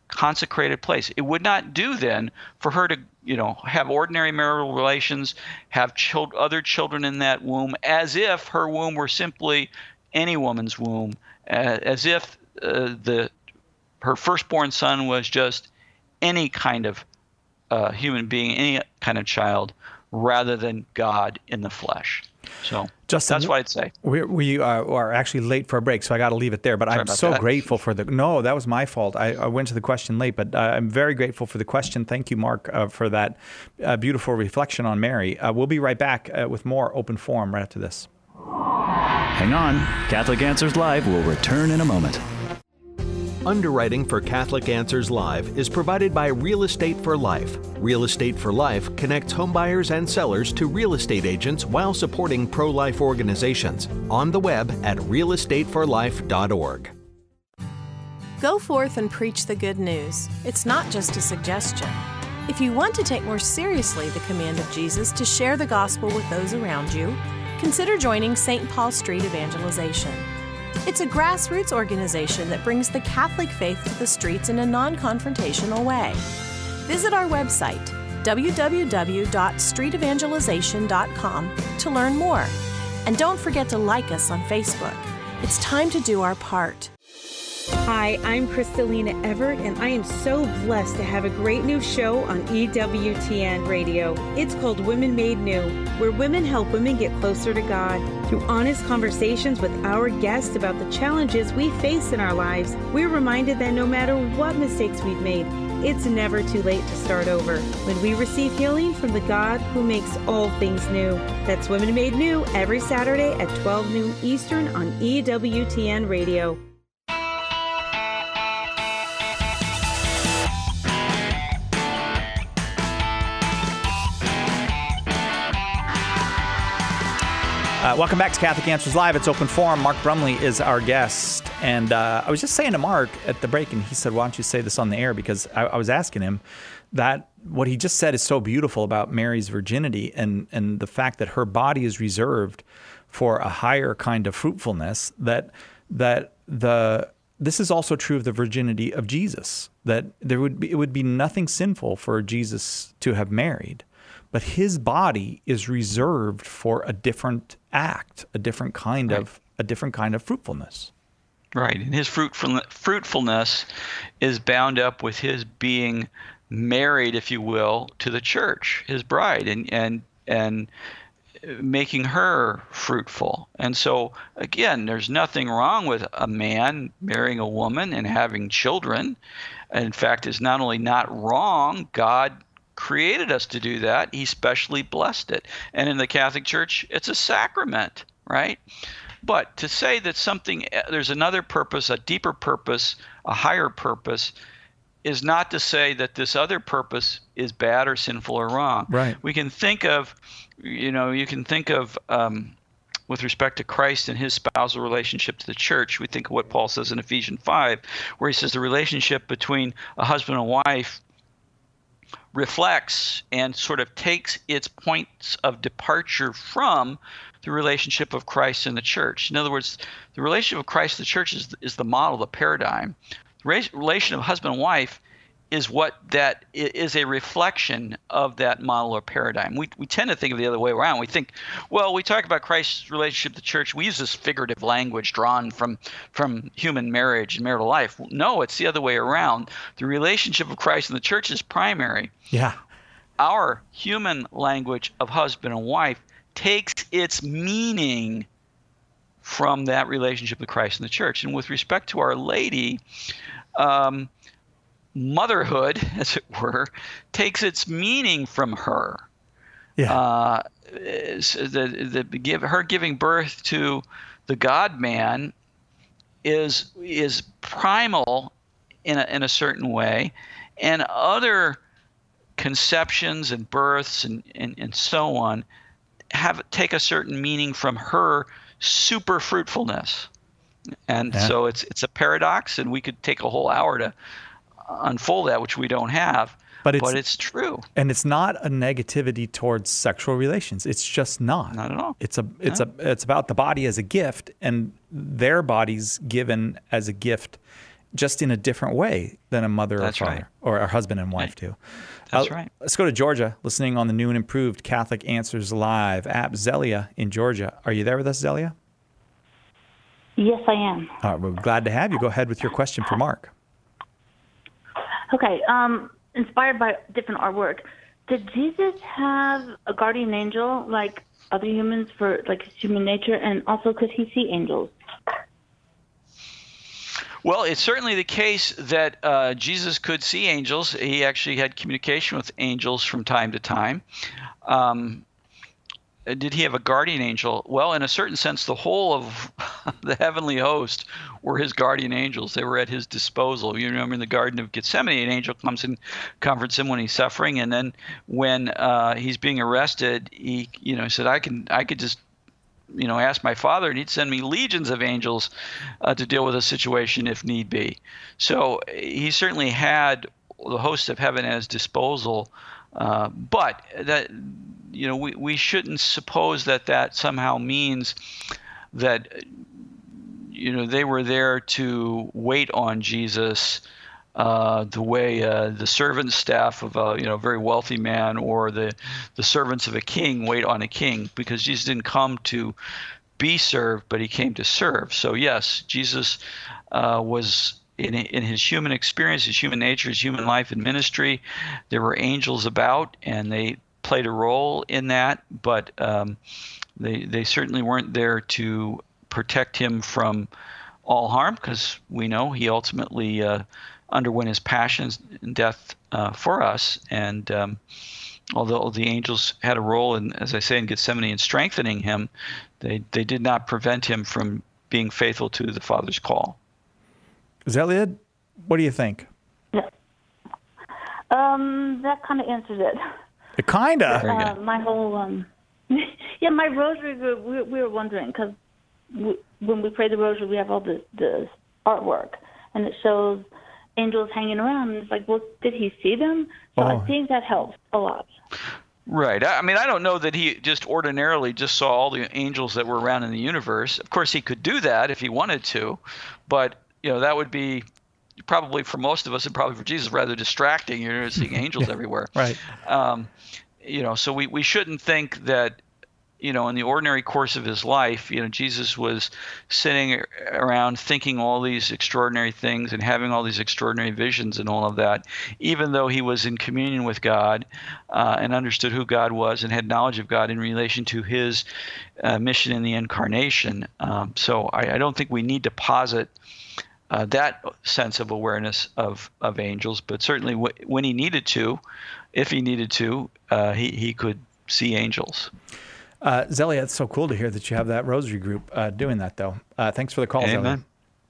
consecrated place. It would not do then for her to, you know, have ordinary marital relations, have child, other children in that womb, as if her womb were simply any woman's womb, uh, as if uh, the her firstborn son was just any kind of uh, human being, any kind of child, rather than God in the flesh. So Justin, that's what I'd say. We, we are, are actually late for a break, so I got to leave it there. But Sorry I'm about so that. grateful for the. No, that was my fault. I, I went to the question late, but uh, I'm very grateful for the question. Thank you, Mark, uh, for that uh, beautiful reflection on Mary. Uh, we'll be right back uh, with more Open Forum right after this. Hang on. Catholic Answers Live will return in a moment. Underwriting for Catholic Answers Live is provided by Real Estate for Life. Real Estate for Life connects homebuyers and sellers to real estate agents while supporting pro-life organizations. On the web at real estate for life dot org. Go forth and preach the good news. It's not just a suggestion. If you want to take more seriously the command of Jesus to share the gospel with those around you, consider joining Saint Paul Street Evangelization. It's a grassroots organization that brings the Catholic faith to the streets in a non-confrontational way. Visit our website, w w w dot street evangelization dot com, to learn more. And don't forget to like us on Facebook. It's time to do our part. Hi, I'm Kristalina Everett, and I am so blessed to have a great new show on E W T N Radio. It's called Women Made New, where women help women get closer to God. Through honest conversations with our guests about the challenges we face in our lives, we're reminded that no matter what mistakes we've made, it's never too late to start over when we receive healing from the God who makes all things new. That's Women Made New every Saturday at twelve noon Eastern on E W T N Radio. Uh, welcome back to Catholic Answers Live. It's Open Forum. Mark Brumley is our guest. And uh, I was just saying to Mark at the break, and he said, why don't you say this on the air? Because I, I was asking him that what he just said is so beautiful about Mary's virginity and, and the fact that her body is reserved for a higher kind of fruitfulness, that that the this is also true of the virginity of Jesus, that there would be, it would be nothing sinful for Jesus to have married. But his body is reserved for a different act, a different kind right. of a different kind of fruitfulness. Right, and his fruitful, fruitfulness is bound up with his being married, if you will, to the church, his bride, and and and making her fruitful. And so, again, there's nothing wrong with a man marrying a woman and having children. In fact, it's not only not wrong, God created us to do that. He specially blessed it. And in the Catholic Church, it's a sacrament, right? But to say that something, there's another purpose, a deeper purpose, a higher purpose, is not to say that this other purpose is bad or sinful or wrong. Right. We can think of, you know, you can think of, um, with respect to Christ and his spousal relationship to the church, we think of what Paul says in Ephesians five, where he says the relationship between a husband and wife reflects and sort of takes its points of departure from the relationship of Christ and the church. In other words, the relationship of Christ and the church is, is the model, the paradigm. The relation of husband and wife is what that is a reflection of that model or paradigm. We we tend to think of it the other way around. We think, well, we talk about Christ's relationship to the church. We use this figurative language drawn from from human marriage and marital life. No, it's the other way around. The relationship of Christ and the church is primary. Yeah. Our human language of husband and wife takes its meaning from that relationship with Christ and the church. And with respect to Our Lady, um, motherhood, as it were, takes its meaning from her. Yeah. Uh, the, the give her giving birth to the God-man is is primal in a in a certain way, and other conceptions and births and, and, and so on have take a certain meaning from her super fruitfulness. And yeah. so it's it's a paradox, and we could take a whole hour to unfold that, which we don't have, but it's, but it's true. And it's not a negativity towards sexual relations. It's just not. Not at all. It's a it's no. a it's about the body as a gift, and their bodies given as a gift just in a different way than a mother That's or father, right. or a husband and wife do. That's uh, right. Let's go to Georgia, listening on the new and improved Catholic Answers Live app. Zelia in Georgia. Are you there with us, Zelia? Yes, I am. All right, we're glad to have you. Go ahead with your question for Mark. Okay. Um, inspired by different artwork, did Jesus have a guardian angel like other humans for like his human nature, and also could he see angels? Well, it's certainly the case that uh, Jesus could see angels. He actually had communication with angels from time to time. Um, did he have a guardian angel? Well, in a certain sense, the whole of the heavenly host were his guardian angels. They were at his disposal. You remember in the Garden of Gethsemane, an angel comes and comforts him when he's suffering, and then when uh, he's being arrested, he, you know, said, "I can, I could just." you know, ask my Father, and he'd send me legions of angels uh, to deal with a situation if need be. So he certainly had the host of heaven at his disposal. Uh, but that, you know, we, we shouldn't suppose that that somehow means that, you know, they were there to wait on Jesus Uh, the way uh, the servant staff of a you know very wealthy man or the the servants of a king wait on a king, because Jesus didn't come to be served, but he came to serve. So yes, Jesus uh, was in in his human experience, his human nature, his human life and ministry. There were angels about, and they played a role in that, but um, they they certainly weren't there to protect him from all harm, because we know he ultimately uh, underwent his passion and death uh, for us. And um, although the angels had a role in, as I say, in Gethsemane in strengthening him, they, they did not prevent him from being faithful to the Father's call. Zelia, what do you think? Yeah. Um, that kind of answers it. It kind of. Uh, my whole, um, yeah, my rosary group, we, we were wondering, because when we pray the rosary, we have all the, the artwork, and it shows angels hanging around, and it's like, well, did he see them? So Oh. I think that helps a lot. Right. I I mean, I don't know that he just ordinarily just saw all the angels that were around in the universe. Of course, he could do that if he wanted to, but you know that would be probably for most of us, and probably for Jesus, rather distracting. You're seeing angels everywhere. Right. Um, you know, so we, we shouldn't think that, you know, in the ordinary course of his life, you know, Jesus was sitting around thinking all these extraordinary things and having all these extraordinary visions and all of that, even though he was in communion with God uh, and understood who God was and had knowledge of God in relation to his uh, mission in the incarnation. Um, so I, I don't think we need to posit uh, that sense of awareness of, of angels, but certainly w- when he needed to, if he needed to, uh, he, he could see angels. Uh, Zelia, it's so cool to hear that you have that rosary group uh, doing that, though. Uh, thanks for the call, Zelia. Amen.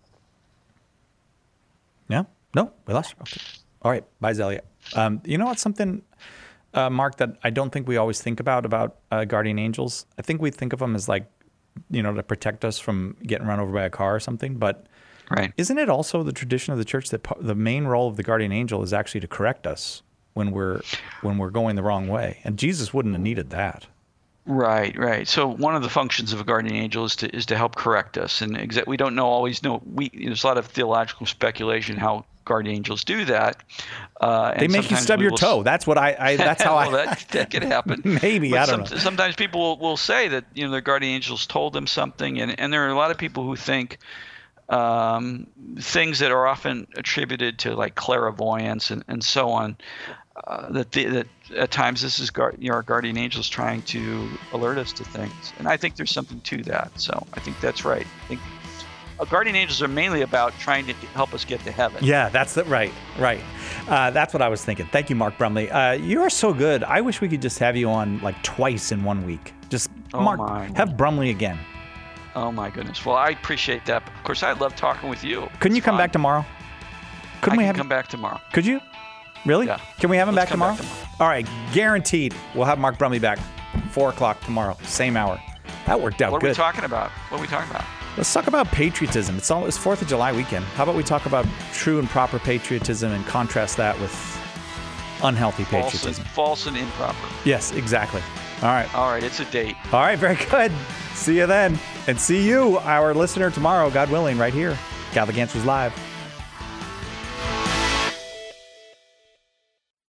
Yeah? No? We lost you? Okay. All right. Bye, Zelia. Um, you know what's something, uh, Mark, that I don't think we always think about, about uh, guardian angels? I think we think of them as like, you know, to protect us from getting run over by a car or something. But right. Isn't it also the tradition of the church that po- the main role of the guardian angel is actually to correct us when we're when we're going the wrong way? And Jesus wouldn't have needed that. Right, right. So one of the functions of a guardian angel is to is to help correct us, and exa- we don't know always know. We there's a lot of theological speculation how guardian angels do that. Uh, They and make you sometimes stub we your will toe. s- That's what I. I that's how well, I. that, that could happen. Maybe But I don't some, know. Sometimes people will, will say that you know their guardian angels told them something, and and there are a lot of people who think um, things that are often attributed to like clairvoyance and, and so on. Uh, that the, that at times this is guard, you know, our guardian angels trying to alert us to things, and I think there's something to that. So I think that's right. I think uh, guardian angels are mainly about trying to help us get to heaven. Yeah, that's the right, right. Uh, that's what I was thinking. Thank you, Mark Brumley. Uh, you are so good. I wish we could just have you on like twice in one week. Just Oh, Mark, my. have Brumley again. Oh my goodness. Well, I appreciate that. But of course, I love talking with you. Couldn't you come back tomorrow? Couldn't I we can have? come back tomorrow. Could you? Really? Yeah. Can we have him Let's back come tomorrow? back tomorrow. All right, guaranteed. We'll have Mark Brumley back, four o'clock tomorrow, same hour. That worked out What are good. we talking about? What are we talking about? Let's talk about patriotism. It's all it's Fourth of July weekend. How about we talk about true and proper patriotism and contrast that with unhealthy False patriotism? and, false and improper. Yes, exactly. All right. All right, it's a date. All right, very good. See you then. And see you, our listener, tomorrow, God willing, right here. Catholic Answers Live.